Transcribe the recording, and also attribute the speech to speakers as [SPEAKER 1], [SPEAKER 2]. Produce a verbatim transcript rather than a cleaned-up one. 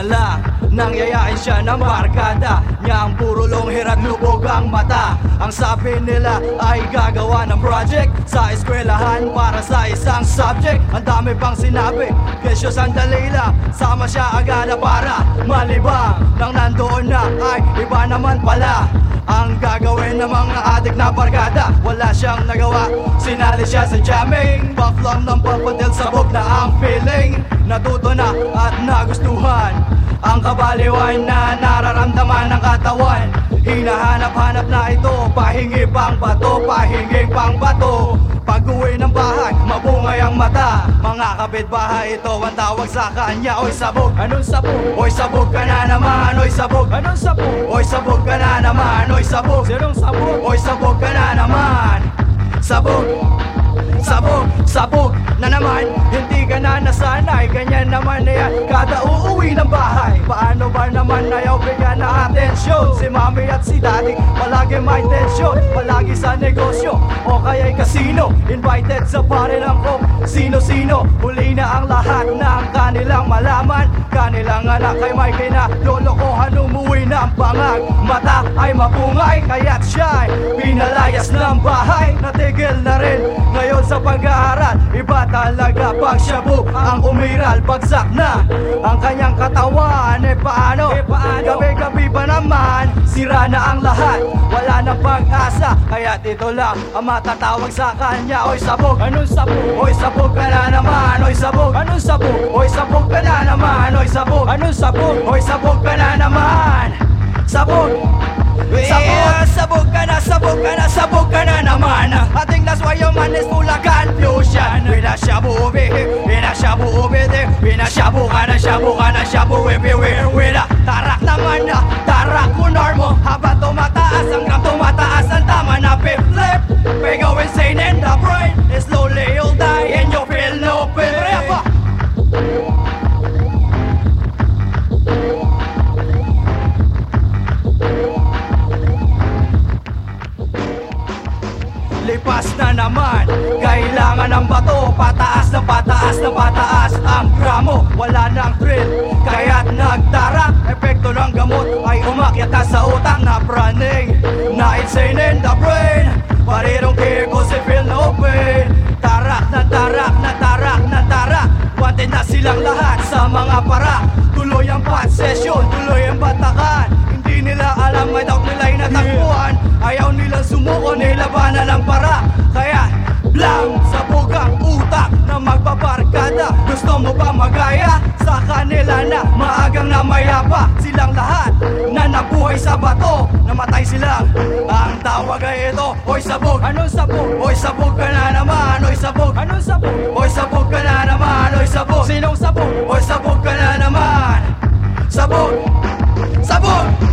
[SPEAKER 1] lang nang yayain siya ng barkada niya, ang puro longhir at lubog ang mata. Ang sabi nila ay gagawa ng project sa eskwelahan para sa isang subject. Ang dami pang sinabi, kesyo sandali lang, sama siya agad na para malibang. Nang nandoon na ay iba naman pala ang gagawin ng mga adik na barkada. Wala siyang nagawa, sinali siya sa jamming. Buff lang ng papadil, sabog na ang feeling. Natuto na at nagustuhan ang kabaliwan na nararamdaman ng katawan. Hinahanap-hanap na ito, pahingi pang bato, pahingi pang bato. Pag-uwi ng bahay, mabungay ang mata. Mga kapitbahay, ito ang tawag sa kanya. Oy sabog, anong sabog? Oy sabog ka na naman, oy sabog, anong sabog? Oy sabog ka na naman, oy sabog, sinong sabog? Oy sabog ka na naman. Sabog, sabog, sabog na naman. Hindi ka na nasanay, ganyan naman na yan kada uuwi ng bahay. Paano ba naman ayaw bigyan na atensyon? Si mami at si daddy palagi may tensyon, palagi sa negosyo o kaya'y kasino. Invited sa pare lang kung sino-sino. Huli na ang lahat ng kanilang malaman. Kanilang anak ay may kinalolokohan, umuwi ng bangag. Mata ay mapungay, kaya't siya'y pinalayas ng bahay. Natigil na rin ngayon sa pag-aaral. Iba talaga pag shabu ang umiral. Bagsak na ang kanyang katawan. E paano? E paano? Gabi-gabi pa naman, sira na ang lahat, wala nang pag-asa. Kaya't ito lang ang matatawag sa kanya. Oy sabog, anong sabog? Oy sabog ka na naman, oy sabog, anong sabog? Oy sabog ka na naman, oy sabog, anong sabog? Oy sabog ka na naman. Sabog, sabog, sabog ka na, sabog ka na, sabog ka na naman. I think that's why your man is full of confusion. Pinasyabu ubi, pinasyabu ubi de, pinasyabu ka na, syabu ka na, syabu everywhere. Wala, tarak naman na, tarak ko normo. Habang tumataas, hanggang tumataas ang tama na flip. We go insane in the brain, and slowly you'll die and you'll feel no pain. Lipas na naman, kailangan ng bato. Pataas na pataas na pataas ang gramo. Wala nang thrill, kaya't nagtarak. Epekto ng gamot ay umakyat na sa utak. Na praning, na insane in the brain, but it don't care cause it feel no pain. Tarak na tarak na tarak na tarak, wanted na silang lahat sa mga para. Tuloy ang pat session, tuloy ang batakan. Hindi nila alam, may doubt nila'y natagpuan. Ayaw nilang sumuko, nilabanan ng para. Kaya blang sabog ang utak na magbabarkada. Gusto mo ba magaya sa kanila na maagang namayapa? Silang lahat na nabuhay sa bato, namatay silang. Ang tawag ay ito, oy sabog, anong sabog? Oy sabog ka na naman, oy sabog, anong sabog? Oy sabog ka na naman, oy sabog, sinong sabog? Oy sabog ka na naman. Sabog, sabog.